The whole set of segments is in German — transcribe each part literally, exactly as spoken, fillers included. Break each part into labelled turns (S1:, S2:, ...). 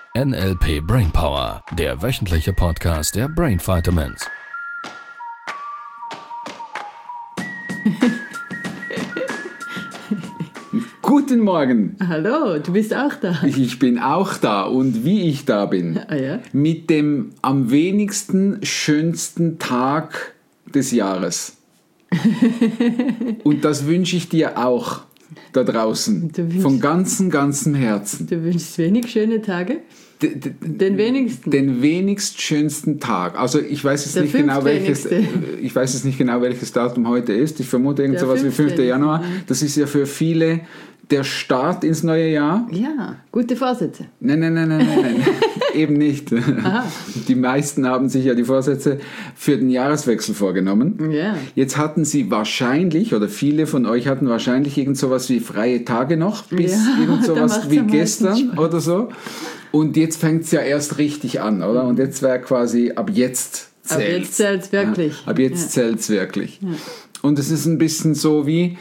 S1: N L P Brainpower, der wöchentliche Podcast der Brain Vitamins.
S2: Guten Morgen.
S3: Hallo, du bist auch da.
S2: Ich bin auch da und wie ich da bin,
S3: Ah, ja?
S2: mit dem am wenigsten schönsten Tag des Jahres. Und das wünsche ich dir auch da draußen,
S3: Du wünschst-
S2: von ganzem, ganzem Herzen.
S3: Du wünschst wenig schöne Tage?
S2: D- d-
S3: Den wenigsten?
S2: Den wenigst schönsten Tag. Also ich weiß es
S3: Der
S2: nicht genau welches.
S3: fünftwenigste.
S2: Ich weiß es nicht genau welches Datum heute ist. Ich vermute irgend
S3: Der
S2: sowas wie fünften
S3: fünfzehnte.
S2: Januar. Das ist ja für viele der Start ins neue Jahr.
S3: Ja, gute Vorsätze.
S2: Nein, nein, nein, nein, nein, nein. Eben nicht. Die meisten haben sich ja die Vorsätze für den Jahreswechsel vorgenommen.
S3: Ja.
S2: Jetzt hatten sie wahrscheinlich, oder viele von euch hatten wahrscheinlich irgend sowas wie freie Tage noch, bis
S3: Ja,
S2: irgend
S3: da
S2: sowas
S3: macht's
S2: wie
S3: am meisten
S2: gestern
S3: Spaß.
S2: oder so. Und jetzt fängt es ja erst richtig an, oder? Und jetzt wäre quasi, ab jetzt
S3: Ab
S2: zählt's.
S3: jetzt zählt's wirklich.
S2: Ja, ab jetzt
S3: Ja.
S2: zählt's wirklich. Und es ist ein bisschen so wie,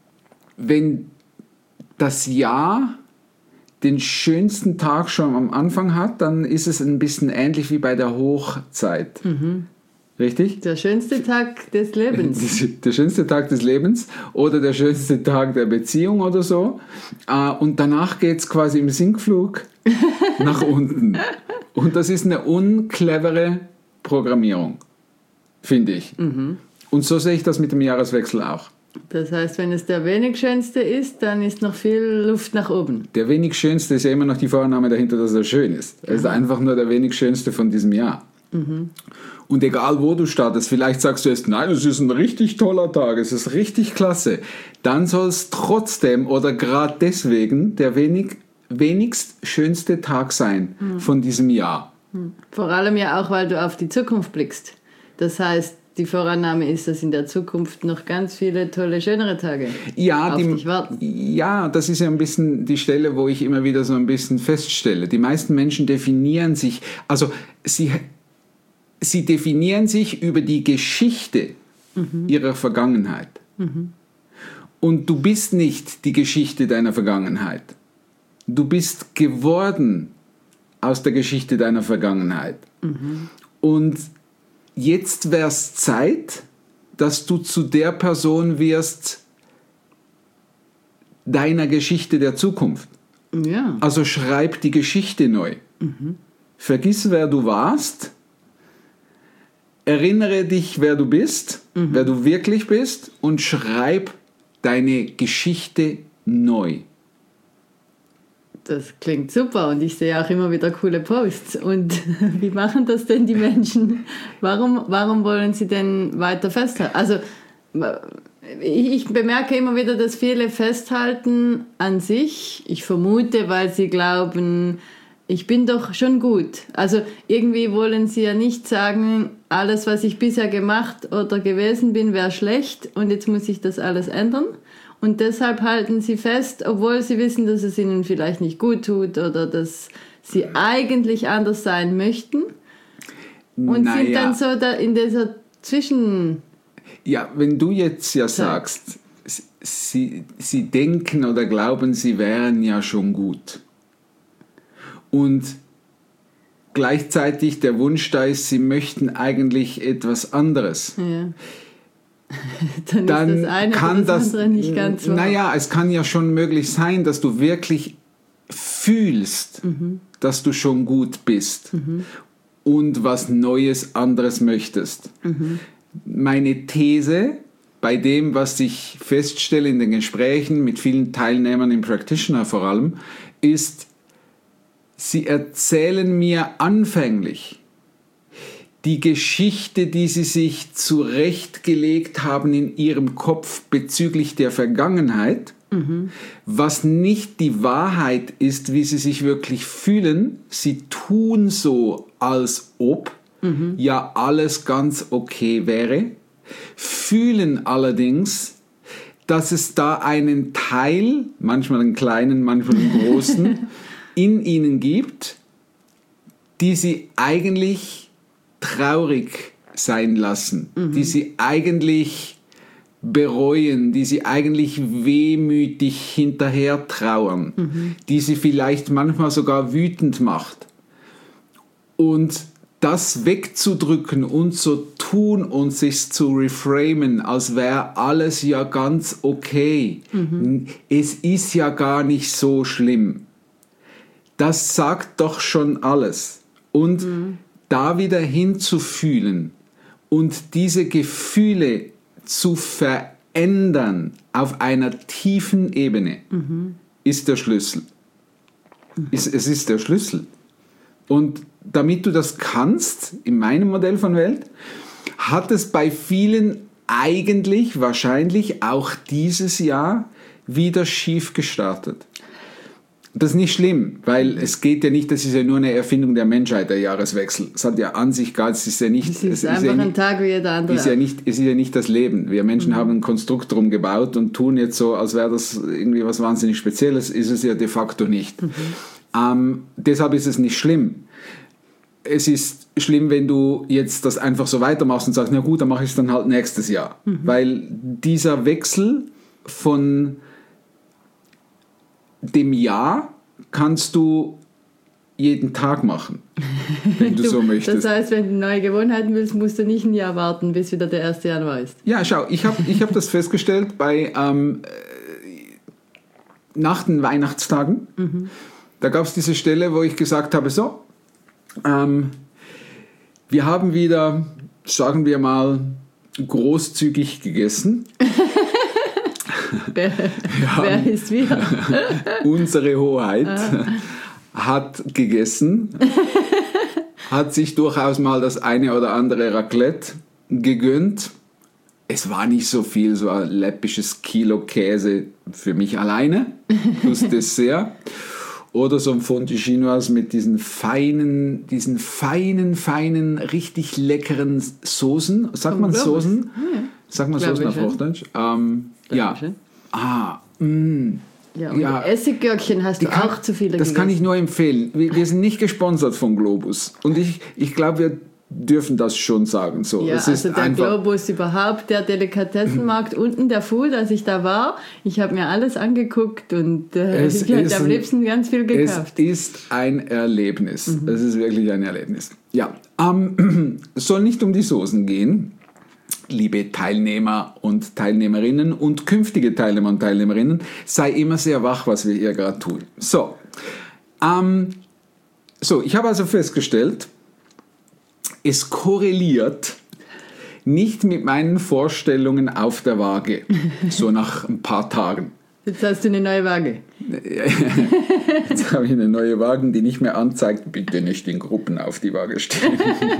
S2: wenn das Jahr den schönsten Tag schon am Anfang hat, dann ist es ein bisschen ähnlich wie bei der Hochzeit. Richtig?
S3: Der schönste Tag des Lebens.
S2: Der schönste Tag des Lebens oder der schönste Tag der Beziehung oder so. Äh, Und danach geht es quasi im Sinkflug nach unten. Und das ist eine unclevere Programmierung, finde ich. Und so sehe ich das mit dem Jahreswechsel auch.
S3: Das heißt, wenn es der wenig schönste ist, dann ist noch viel Luft nach oben.
S2: Der wenig schönste ist ja immer noch die Vorannahme dahinter, dass er schön ist. Er ist einfach nur der wenig schönste von diesem Jahr. Und egal wo du startest, vielleicht sagst du jetzt, nein, es ist ein richtig toller Tag, es ist richtig klasse. Dann soll es trotzdem oder gerade deswegen der wenig, wenigst schönste Tag sein von diesem Jahr.
S3: Vor allem ja auch, weil du auf die Zukunft blickst. Das heißt, die Vorannahme ist, dass in der Zukunft noch ganz viele tolle, schönere Tage
S2: Ja,
S3: auf
S2: die,
S3: dich warten.
S2: ja, das ist ja ein bisschen die Stelle, wo ich immer wieder so ein bisschen feststelle. Die meisten Menschen definieren sich, also sie, sie definieren sich über die Geschichte ihrer Vergangenheit. Und du bist nicht die Geschichte deiner Vergangenheit. Du bist geworden aus der Geschichte deiner Vergangenheit. Und jetzt wäre es Zeit, dass du zu der Person wirst deiner Geschichte der Zukunft.
S3: Ja.
S2: Also schreib die Geschichte neu. Vergiss, wer du warst. Erinnere dich, wer du bist, wer du wirklich bist und schreib deine Geschichte neu.
S3: Das klingt super und ich sehe auch immer wieder coole Posts. Und wie machen das denn die Menschen? Warum, warum wollen sie denn weiter festhalten? Also ich, ich bemerke immer wieder, dass viele festhalten an sich. Ich vermute, weil sie glauben, ich bin doch schon gut. Also irgendwie wollen sie ja nicht sagen, alles, was ich bisher gemacht oder gewesen bin, wäre schlecht und jetzt muss ich das alles ändern. Und deshalb halten sie fest, obwohl sie wissen, dass es ihnen vielleicht nicht gut tut oder dass sie eigentlich anders sein möchten. Und
S2: Naja.
S3: sind dann so da in dieser Zwischen...
S2: Ja, wenn du jetzt ja sagst, sie, sie denken oder glauben, sie wären ja schon gut. Und gleichzeitig der Wunsch da ist, sie möchten eigentlich etwas anderes.
S3: Ja. dann,
S2: Dann
S3: ist das eine
S2: kann
S3: oder das,
S2: das,
S3: andere nicht ganz wahr.
S2: naja, es kann ja schon möglich sein, dass du wirklich fühlst, dass du schon gut bist und was Neues, anderes möchtest. Meine These bei dem, was ich feststelle in den Gesprächen mit vielen Teilnehmern im Practitioner vor allem, ist, sie erzählen mir anfänglich die Geschichte, die sie sich zurechtgelegt haben in ihrem Kopf bezüglich der Vergangenheit, was nicht die Wahrheit ist, wie sie sich wirklich fühlen. Sie tun so, als ob ja alles ganz okay wäre, fühlen allerdings, dass es da einen Teil, manchmal einen kleinen, manchmal einen großen, in ihnen gibt, die sie eigentlich traurig sein lassen, mhm. die sie eigentlich bereuen, die sie eigentlich wehmütig hinterher trauern, mhm. die sie vielleicht manchmal sogar wütend macht. Und das wegzudrücken und so tun und sich zu reframen, als wäre alles ja ganz okay. Mhm. Es ist ja gar nicht so schlimm. Das sagt doch schon alles. Und mhm. da wieder hinzufühlen und diese Gefühle zu verändern auf einer tiefen Ebene, mhm. ist der Schlüssel. Mhm. Es, es ist der Schlüssel. Und damit du das kannst, in meinem Modell von Welt, hat es bei vielen eigentlich, wahrscheinlich auch dieses Jahr, wieder schief gestartet. Das ist nicht schlimm, weil es geht ja nicht, das ist ja nur eine Erfindung der Menschheit, der Jahreswechsel. Es hat ja an sich gar, es ist ja nicht...
S3: Es ist
S2: es
S3: einfach
S2: ist ja
S3: ein
S2: nicht,
S3: Tag wie jeder andere.
S2: Ist ja nicht, es ist ja nicht das Leben. Wir Menschen mhm. haben ein Konstrukt drum gebaut und tun jetzt so, als wäre das irgendwie was wahnsinnig Spezielles, ist es ja de facto nicht. Mhm. Ähm, deshalb ist es nicht schlimm. Es ist schlimm, wenn du jetzt das einfach so weitermachst und sagst, na gut, dann mache ich es dann halt nächstes Jahr. Mhm. Weil dieser Wechsel von dem Jahr kannst du jeden Tag machen, wenn du, du so möchtest.
S3: Das heißt, wenn du neue Gewohnheiten willst, musst du nicht ein Jahr warten, bis wieder der erste Januar ist.
S2: Ja, schau, ich habe ich hab das festgestellt bei ähm, nach den Weihnachtstagen. Mhm. Da gab es diese Stelle, wo ich gesagt habe, so, ähm, wir haben wieder, sagen wir mal, großzügig gegessen.
S3: wer, wer ist wir?
S2: Unsere Hoheit ah. hat gegessen, hat sich durchaus mal das eine oder andere Raclette gegönnt. Es war nicht so viel, so ein läppisches Kilo Käse für mich alleine, plus Dessert. Oder so ein Fondue Chinoise mit diesen feinen, diesen feinen, feinen, richtig leckeren Soßen. Sagt man Soßen? Ja. Sagt man Soßen auf Hochdeutsch? Ähm, ja. Ah, mh.
S3: Ja, und ja. Essiggürkchen hast du kann, auch zu viele
S2: Das
S3: gegessen.
S2: kann ich nur empfehlen. Wir, wir sind nicht gesponsert von Globus. Und ich, ich glaube, wir dürfen das schon sagen. So,
S3: ja,
S2: es ist
S3: also der
S2: einfach
S3: Globus überhaupt, der Delikatessenmarkt unten, der Food, als ich da war, ich habe mir alles angeguckt und äh, ich hätte am liebsten ganz viel gekauft.
S2: Es ist ein Erlebnis. Mhm. Es ist wirklich ein Erlebnis. Ja, ähm, es soll nicht um die Soßen gehen, liebe Teilnehmer und Teilnehmerinnen und künftige Teilnehmer und Teilnehmerinnen, sei immer sehr wach, was wir hier gerade tun. So, ähm, so, ich habe also festgestellt, es korreliert nicht mit meinen Vorstellungen auf der Waage, so nach ein paar Tagen.
S3: Jetzt hast du eine neue Waage.
S2: Jetzt habe ich eine neue Waage, die nicht mehr anzeigt, bitte nicht in Gruppen auf die Waage stellen.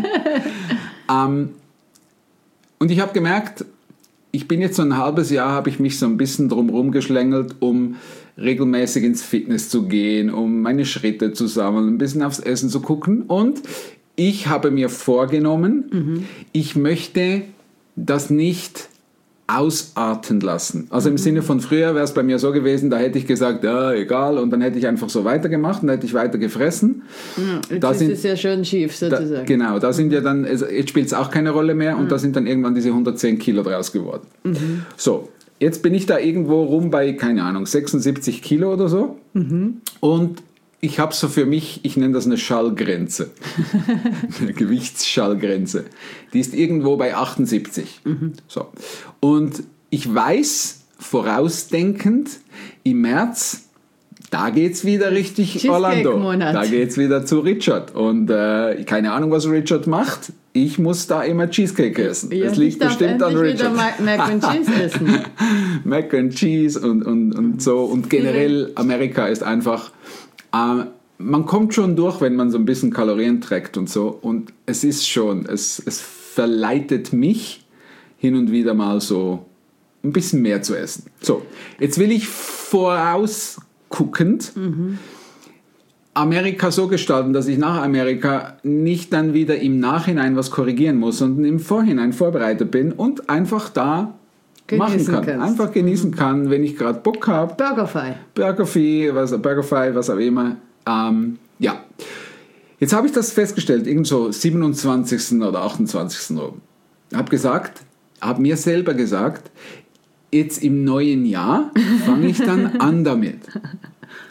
S2: ähm, und ich habe gemerkt, ich bin jetzt so ein halbes Jahr, habe ich mich so ein bisschen drumherum geschlängelt, um regelmäßig ins Fitness zu gehen, um meine Schritte zu sammeln, ein bisschen aufs Essen zu gucken. Und ich habe mir vorgenommen, mhm. ich möchte das nicht ausarten lassen. Also im mhm. Sinne von früher wäre es bei mir so gewesen, da hätte ich gesagt, ja, egal, und dann hätte ich einfach so weitergemacht und dann hätte ich weiter gefressen.
S3: Mhm. Jetzt
S2: da
S3: ist
S2: sind,
S3: es ja schon schief sozusagen.
S2: Da, genau, da sind ja dann, also jetzt spielt es auch keine Rolle mehr und mhm. da sind dann irgendwann diese hundertzehn Kilo draus geworden. Mhm. So, jetzt bin ich da irgendwo rum bei, keine Ahnung, sechsundsiebzig Kilo oder so mhm. und ich habe so für mich, ich nenne das eine Schallgrenze, eine Gewichtsschallgrenze. Die ist irgendwo bei achtundsiebzig. Mhm. So. Und ich weiß, vorausdenkend, im März, da geht es wieder richtig Orlando. Da geht es wieder zu Richard. Und äh, keine Ahnung, was Richard macht. Ich muss da immer Cheesecake essen.
S3: Ja,
S2: das liegt bestimmt an Richard.
S3: Wieder Mac and Cheese essen.
S2: Mac and Cheese und, und, und so. Und generell, Amerika ist einfach... Uh, man kommt schon durch, wenn man so ein bisschen Kalorien trägt und so. Und es ist schon, es, es verleitet mich, hin und wieder mal so ein bisschen mehr zu essen. So, jetzt will ich vorausguckend mhm. Amerika so gestalten, dass ich nach Amerika nicht dann wieder im Nachhinein was korrigieren muss, sondern im Vorhinein vorbereitet bin und einfach da genießen machen kann. Kannst. Einfach genießen mhm. kann, wenn ich gerade Bock habe.
S3: Burgerfi.
S2: Burgerfi, was, Burgerfi, was auch immer. Ähm, ja. Jetzt habe ich das festgestellt, irgend so siebenundzwanzigsten oder achtundzwanzigsten rum. Habe gesagt, habe mir selber gesagt, jetzt im neuen Jahr fange ich dann an damit.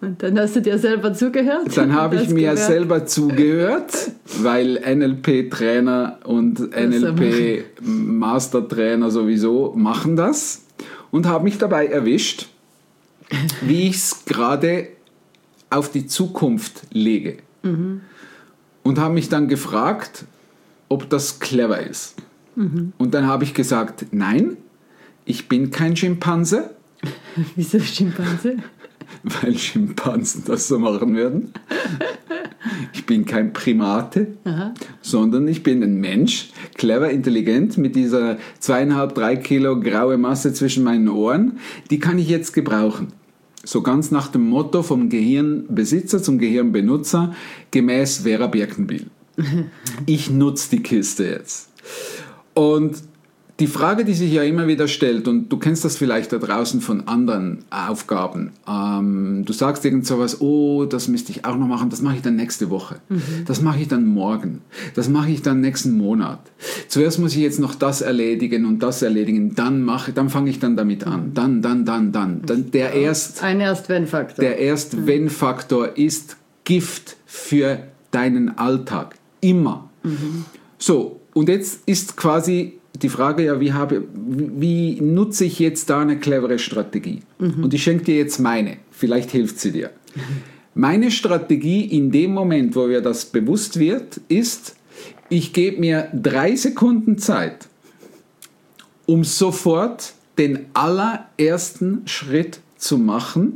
S3: Und dann hast du dir selber zugehört?
S2: Dann habe ich mir
S3: gehört.
S2: selber zugehört, weil N L P-Trainer und N L P-Mastertrainer sowieso machen das und habe mich dabei erwischt, wie ich es gerade auf die Zukunft lege. Mhm. Und habe mich dann gefragt, ob das clever ist. Mhm. Und dann habe ich gesagt, nein, ich bin kein Schimpanse.
S3: Wieso Schimpanse?
S2: Weil Schimpansen das so machen würden. Ich bin kein Primate, aha, sondern ich bin ein Mensch, clever, intelligent, mit dieser zweieinhalb, drei Kilo graue Masse zwischen meinen Ohren. Die kann ich jetzt gebrauchen. So ganz nach dem Motto vom Gehirnbesitzer zum Gehirnbenutzer, gemäß Vera Birkenbiel. Ich nutze die Kiste jetzt. Und die Frage, die sich ja immer wieder stellt, und du kennst das vielleicht da draußen von anderen Aufgaben, ähm, du sagst irgend sowas, oh, das müsste ich auch noch machen, das mache ich dann nächste Woche, mhm. das mache ich dann morgen, das mache ich dann nächsten Monat. Zuerst muss ich jetzt noch das erledigen und das erledigen, dann mache, dann fange ich dann damit an, dann, dann, dann, dann. dann der erst,
S3: Ein Erst-Wenn-Faktor.
S2: Der Erst-Wenn-Faktor ist Gift für deinen Alltag, immer. Mhm. So, und jetzt ist quasi die Frage, ja, wie, habe, wie, wie nutze ich jetzt da eine clevere Strategie? Mhm. Und ich schenke dir jetzt meine. Vielleicht hilft sie dir. Mhm. Meine Strategie in dem Moment, wo mir das bewusst wird, ist, ich gebe mir drei Sekunden Zeit, um sofort den allerersten Schritt zu machen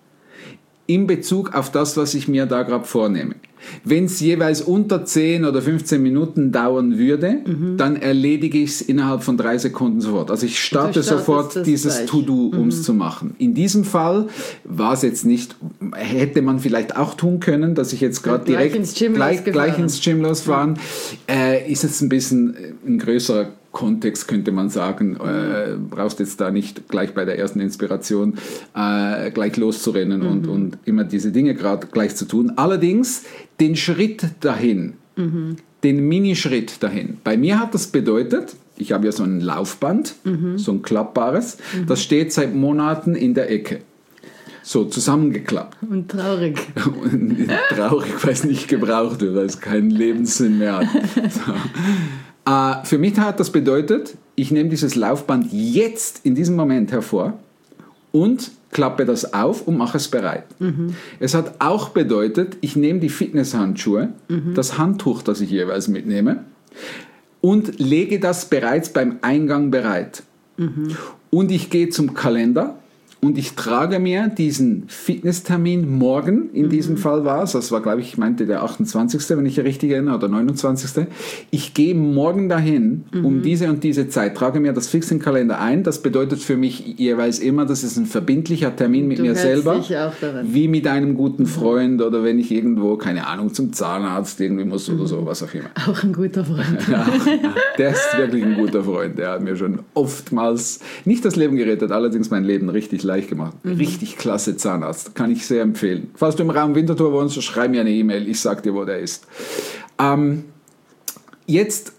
S2: in Bezug auf das, was ich mir da gerade vornehme. Wenn es jeweils unter zehn oder fünfzehn Minuten dauern würde, mhm. dann erledige ich es innerhalb von drei Sekunden sofort. Also ich starte sofort dieses gleich. To-Do, um es mhm. zu machen. In diesem Fall war es jetzt nicht, hätte man vielleicht auch tun können, dass ich jetzt gerade direkt
S3: ins Gym
S2: gleich, gleich ins Gym losfahren. Ja. Äh, ist jetzt ein bisschen ein größerer Kontext, könnte man sagen, äh, brauchst jetzt da nicht gleich bei der ersten Inspiration äh, gleich loszurennen mhm. und, und immer diese Dinge gerade gleich zu tun. Allerdings den Schritt dahin, mhm. den Minischritt dahin. Bei mir hat das bedeutet, ich habe ja so ein Laufband, mhm. so ein klappbares, mhm. das steht seit Monaten in der Ecke. So zusammengeklappt.
S3: Und traurig.
S2: Und traurig, weil es nicht gebraucht wird, weil es keinen Lebenssinn mehr hat. So. Uh, für mich hat das bedeutet, ich nehme dieses Laufband jetzt in diesem Moment hervor und klappe das auf und mache es bereit. Mhm. Es hat auch bedeutet, ich nehme die Fitnesshandschuhe, mhm. das Handtuch, das ich jeweils mitnehme, und lege das bereits beim Eingang bereit. Mhm. Und ich gehe zum Kalender und ich trage mir diesen Fitnesstermin morgen, in mhm. diesem Fall war es, das war, glaube ich, ich meinte der achtundzwanzigste, wenn ich richtig erinnere, oder neunundzwanzigste Ich gehe morgen dahin, mhm. um diese und diese Zeit, trage mir das fix in den Kalender ein. Das bedeutet für mich jeweils immer, das ist ein verbindlicher Termin mit
S3: du
S2: mir selber,
S3: dich auch daran.
S2: Wie mit einem guten Freund oder wenn ich irgendwo, keine Ahnung, zum Zahnarzt irgendwie muss oder so, was auch immer.
S3: Auch ein guter Freund.
S2: Ja, der ist wirklich ein guter Freund, der hat mir schon oftmals nicht das Leben gerettet, allerdings mein Leben richtig leicht gemacht. Mhm. Richtig klasse Zahnarzt. Kann ich sehr empfehlen. Falls du im Raum Winterthur wohnst, schreib mir eine E-Mail. Ich sag dir, wo der ist. Ähm, jetzt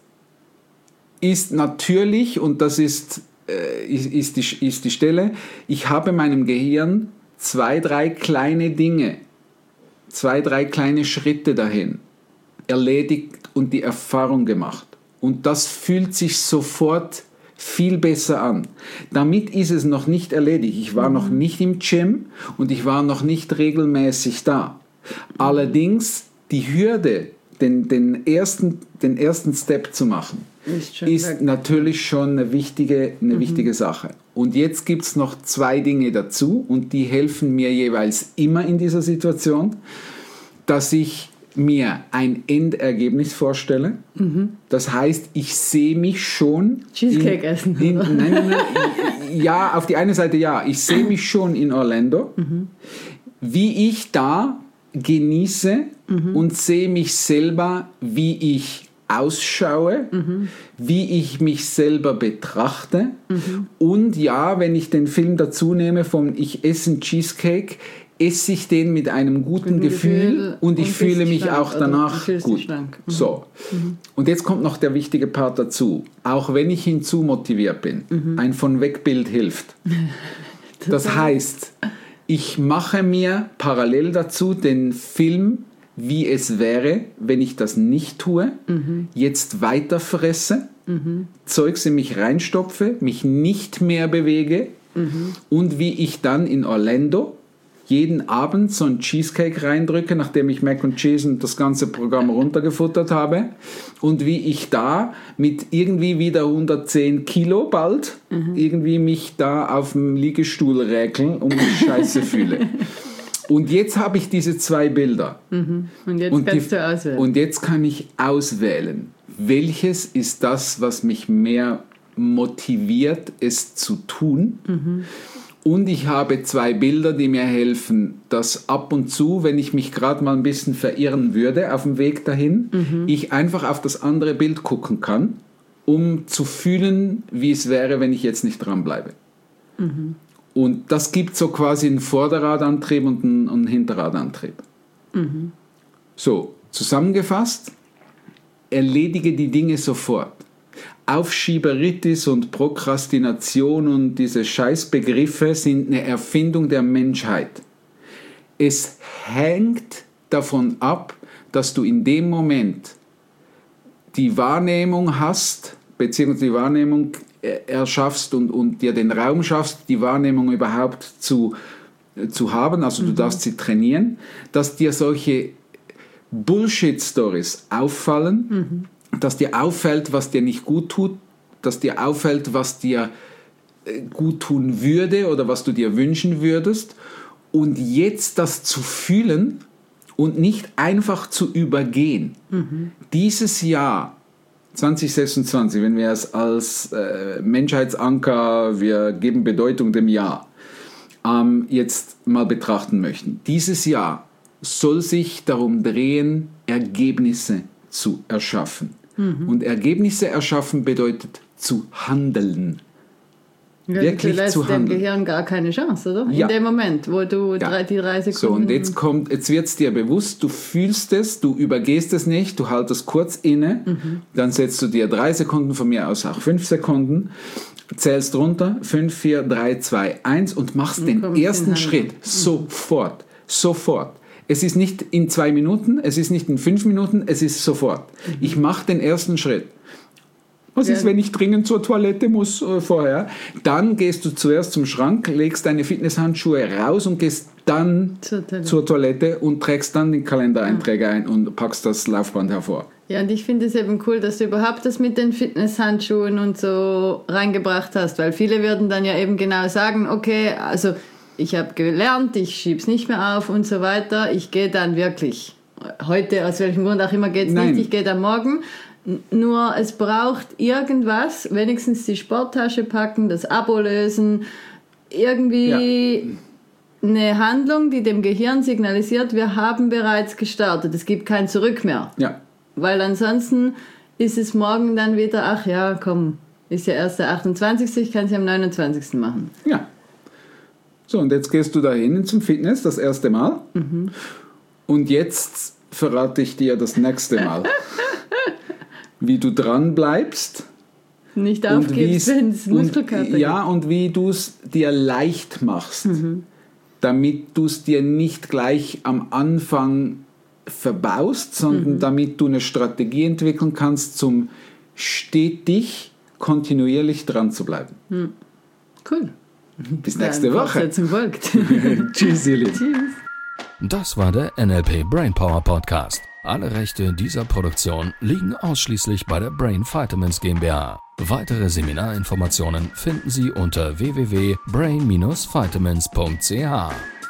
S2: ist natürlich, und das ist, äh, ist, ist, die, ist die Stelle, ich habe meinem Gehirn zwei, drei kleine Dinge, zwei, drei kleine Schritte dahin erledigt und die Erfahrung gemacht. Und das fühlt sich sofort viel besser an. Damit ist es noch nicht erledigt. Ich war mhm. noch nicht im Gym und ich war noch nicht regelmäßig da. Mhm. Allerdings die Hürde, den, den, ersten, den ersten Step zu machen, ist, ist natürlich schon eine wichtige, eine mhm. wichtige Sache. Und jetzt gibt es noch zwei Dinge dazu und die helfen mir jeweils immer in dieser Situation, dass ich mir ein Endergebnis vorstelle. Mhm. Das heißt, ich sehe mich schon...
S3: Cheesecake
S2: in,
S3: essen.
S2: In, nein, nein, nein, ja, auf die eine Seite ja. Ich sehe mich schon in Orlando, mhm. wie ich da genieße mhm. und sehe mich selber, wie ich ausschaue, mhm. wie ich mich selber betrachte. Mhm. Und ja, wenn ich den Film dazu nehme von Ich esse einen Cheesecake, esse ich den mit einem guten Gefühl, Gefühl und ich und fühle mich schlank, auch danach gut. Mhm. So. Mhm. Und jetzt kommt noch der wichtige Part dazu. Auch wenn ich hinzu motiviert bin, mhm. ein von weg Bild hilft. Das heißt, ich mache mir parallel dazu den Film, wie es wäre, wenn ich das nicht tue, mhm. jetzt weiter fresse, mhm. Zeugs in mich reinstopfe, mich nicht mehr bewege mhm. und wie ich dann in Orlando jeden Abend so ein Cheesecake reindrücke, nachdem ich Mac und Cheese und das ganze Programm runtergefuttert habe und wie ich da mit irgendwie wieder hundertzehn Kilo bald mhm. irgendwie mich da auf dem Liegestuhl räkeln und mich scheiße fühle. Und jetzt habe ich diese zwei Bilder.
S3: Mhm. Und jetzt
S2: und
S3: kannst
S2: die,
S3: du auswählen.
S2: Und jetzt kann ich auswählen, welches ist das, was mich mehr motiviert, es zu tun. Mhm. Und ich habe zwei Bilder, die mir helfen, dass ab und zu, wenn ich mich gerade mal ein bisschen verirren würde auf dem Weg dahin, mhm. ich einfach auf das andere Bild gucken kann, um zu fühlen, wie es wäre, wenn ich jetzt nicht dranbleibe. Mhm. Und das gibt so quasi einen Vorderradantrieb und einen, einen Hinterradantrieb. Mhm. So, zusammengefasst, erledige die Dinge sofort. Aufschieberitis und Prokrastination und diese Scheißbegriffe sind eine Erfindung der Menschheit. Es hängt davon ab, dass du in dem Moment die Wahrnehmung hast, beziehungsweise die Wahrnehmung erschaffst und, und dir den Raum schaffst, die Wahrnehmung überhaupt zu, zu haben, also du mhm. darfst sie trainieren, dass dir solche Bullshit-Stories auffallen, mhm. dass dir auffällt, was dir nicht gut tut, dass dir auffällt, was dir gut tun würde oder was du dir wünschen würdest und jetzt das zu fühlen und nicht einfach zu übergehen. Mhm. Dieses Jahr zwanzig sechsundzwanzig, wenn wir es als äh, Menschheitsanker, wir geben Bedeutung dem Jahr, ähm, jetzt mal betrachten möchten. Dieses Jahr soll sich darum drehen, Ergebnisse zu erschaffen. Mhm. Und Ergebnisse erschaffen bedeutet zu handeln.
S3: Ja,
S2: Wirklich
S3: du lässt
S2: zu handeln.
S3: dem Gehirn gar keine Chance, oder?
S2: Ja.
S3: In dem Moment, wo du
S2: ja.
S3: drei, die drei Sekunden...
S2: So, und jetzt kommt, jetzt wird es dir bewusst, du fühlst es, du übergehst es nicht, du haltest kurz inne, mhm. dann setzt du dir drei Sekunden, von mir aus auch fünf Sekunden, zählst runter, fünf, vier, drei, zwei, eins und machst und den ersten Schritt mhm. sofort, sofort. Es ist nicht in zwei Minuten, es ist nicht in fünf Minuten, es ist sofort. Mhm. Ich mache den ersten Schritt. Was ja. ist, wenn ich dringend zur Toilette muss äh, vorher? Dann gehst du zuerst zum Schrank, legst deine Fitnesshandschuhe raus und gehst dann zur Toilette, zur Toilette und trägst dann den Kalendereinträge ja. ein und packst das Laufband hervor.
S3: Ja, und ich finde es eben cool, dass du überhaupt das mit den Fitnesshandschuhen und so reingebracht hast, weil viele würden dann ja eben genau sagen, okay, also ich habe gelernt, ich schiebe es nicht mehr auf und so weiter, ich gehe dann wirklich. Heute, aus welchem Grund auch immer, geht es nicht, ich gehe dann morgen. Nur es braucht irgendwas, wenigstens die Sporttasche packen, das Abo lösen, irgendwie ja. eine Handlung, die dem Gehirn signalisiert, wir haben bereits gestartet, es gibt kein Zurück mehr.
S2: Ja.
S3: Weil ansonsten ist es morgen dann wieder, ach ja, komm, ist ja erst der achtundzwanzigste, ich kann es ja am neunundzwanzigsten machen.
S2: Ja. So, und jetzt gehst du dahin zum Fitness, das erste Mal. Mhm. Und jetzt verrate ich dir das nächste Mal. Wie du dran bleibst.
S3: Nicht aufgibst, wenn es Muskelkater gibt.
S2: Ja, und wie du es dir leicht machst, mhm. damit du es dir nicht gleich am Anfang verbaust, sondern mhm. damit du eine Strategie entwickeln kannst, zum stetig, kontinuierlich dran zu bleiben.
S3: Mhm. Cool.
S2: Bis nächste ja, Woche.
S3: Folgt.
S2: Tschüss, ihr Lieben.
S3: Tschüss.
S1: Das war der N L P Brainpower Podcast. Alle Rechte dieser Produktion liegen ausschließlich bei der Brain Vitamins GmbH. Weitere Seminarinformationen finden Sie unter w w w punkt brain dash vitamins punkt c h.